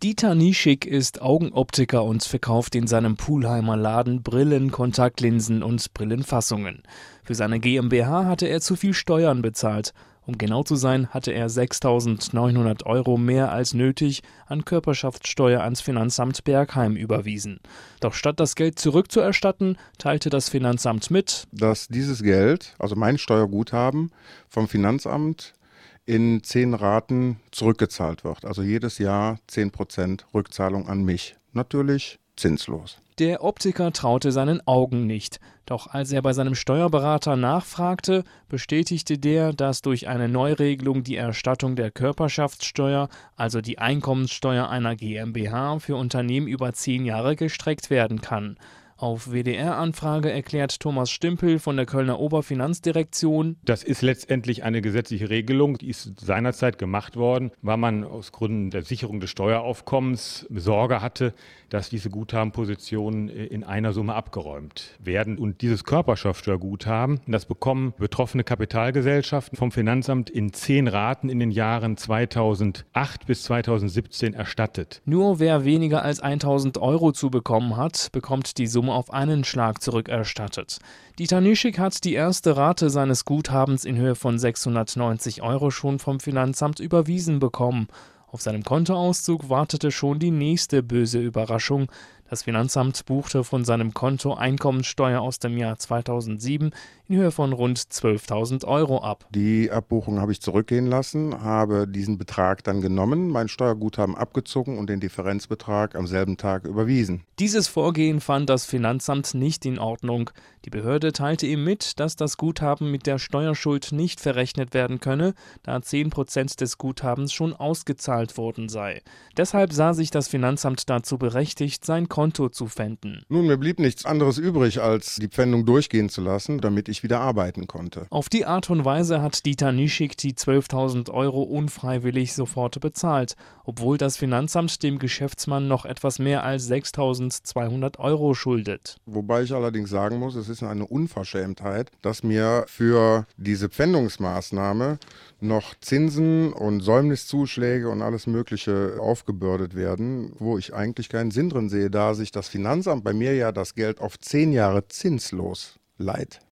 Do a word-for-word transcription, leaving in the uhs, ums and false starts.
Dieter Nischig ist Augenoptiker und verkauft in seinem Pulheimer Laden Brillen, Kontaktlinsen und Brillenfassungen. Für seine GmbH hatte er zu viel Steuern bezahlt. Um genau zu sein, hatte er sechstausendneunhundert Euro mehr als nötig an Körperschaftssteuer ans Finanzamt Bergheim überwiesen. Doch statt das Geld zurückzuerstatten, teilte das Finanzamt mit, dass dieses Geld, also mein Steuerguthaben, vom Finanzamt in zehn Raten zurückgezahlt wird. Also jedes Jahr zehn Prozent Rückzahlung an mich. Natürlich zinslos. Der Optiker traute seinen Augen nicht. Doch als er bei seinem Steuerberater nachfragte, bestätigte der, dass durch eine Neuregelung die Erstattung der Körperschaftssteuer, also die Einkommenssteuer einer GmbH, für Unternehmen über zehn Jahre gestreckt werden kann. Auf W D R-Anfrage erklärt Thomas Stimpel von der Kölner Oberfinanzdirektion: Das ist letztendlich eine gesetzliche Regelung, die ist seinerzeit gemacht worden, weil man aus Gründen der Sicherung des Steueraufkommens Sorge hatte, dass diese Guthabenpositionen in einer Summe abgeräumt werden. Und dieses Körperschaftssteuerguthaben, das bekommen betroffene Kapitalgesellschaften vom Finanzamt in zehn Raten in den Jahren zweitausendacht bis zweitausendsiebzehn erstattet. Nur wer weniger als tausend Euro zu bekommen hat, bekommt die Summe auf einen Schlag zurückerstattet. Dieter Nischig hat die erste Rate seines Guthabens in Höhe von sechshundertneunzig Euro schon vom Finanzamt überwiesen bekommen. Auf seinem Kontoauszug wartete schon die nächste böse Überraschung. Das Finanzamt buchte von seinem Konto Einkommensteuer aus dem Jahr zweitausendsieben in Höhe von rund zwölftausend Euro ab. Die Abbuchung habe ich zurückgehen lassen, habe diesen Betrag dann genommen, mein Steuerguthaben abgezogen und den Differenzbetrag am selben Tag überwiesen. Dieses Vorgehen fand das Finanzamt nicht in Ordnung. Die Behörde teilte ihm mit, dass das Guthaben mit der Steuerschuld nicht verrechnet werden könne, da zehn Prozent des Guthabens schon ausgezahlt worden sei. Deshalb sah sich das Finanzamt dazu berechtigt, sein Konto zu pfänden. Nun, mir blieb nichts anderes übrig, als die Pfändung durchgehen zu lassen, damit ich wieder arbeiten konnte. Auf die Art und Weise hat Dieter Nischig die zwölftausend Euro unfreiwillig sofort bezahlt, obwohl das Finanzamt dem Geschäftsmann noch etwas mehr als sechstausendzweihundert Euro schuldet. Wobei ich allerdings sagen muss, es ist eine Unverschämtheit, dass mir für diese Pfändungsmaßnahme noch Zinsen und Säumniszuschläge und alles Mögliche aufgebürdet werden, wo ich eigentlich keinen Sinn drin sehe, da sich das Finanzamt bei mir ja das Geld auf zehn Jahre zinslos leiht.